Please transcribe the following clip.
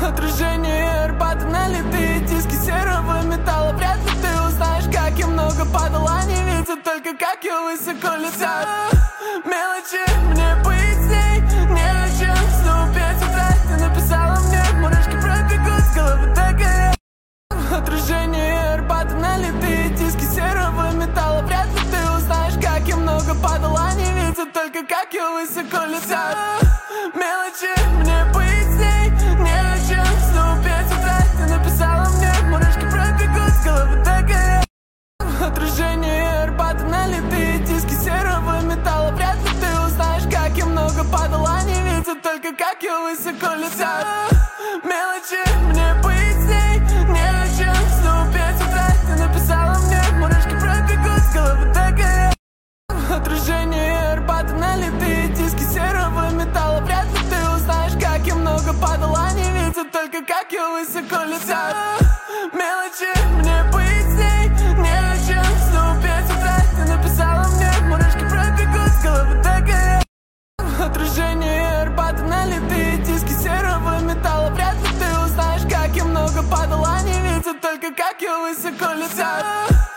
Отражение Арбата, налитые диски серого металла. Вряд ли ты узнаешь, как я много падал. Они видят только, как я высоко летаю. Мелочи мне поясни, не о чем. Снова 5 утра, ты написала мне. Мурашки пробегут с головы до горы. Отражение Арбата, налитые диски серого металла. Вряд ли ты узнаешь, как я много падал. Они видят только, как я высоко летаю. Мелочи мне поясни, не о чем. Снова 5 утра, ты написала мне. Мурашки пробегут с головы до горы. Отражение Арбата, налитые диски серого металла. Вряд ли ты узнаешь, как я много падал. Они видят только, как я высоко летаю. Мелочи мне поясни, не о чем. Снова 5 утра, ты написала мне. Мурашки пробегут с головы до горы. Отражение Арбата, налитые диски серого металла. Вряд ли ты узнаешь, как я много падал. Они видят только, как я высоко летаю. Мелочи мне поясни, не о чем. Снова 5 утра, ты написала мне. Мурашки пробегут с головы до горы. Отражение Арбата, налитые диски серого металла. Вряд ли ты узнаешь, как я много падал. Они видят только, как я высоко летаю.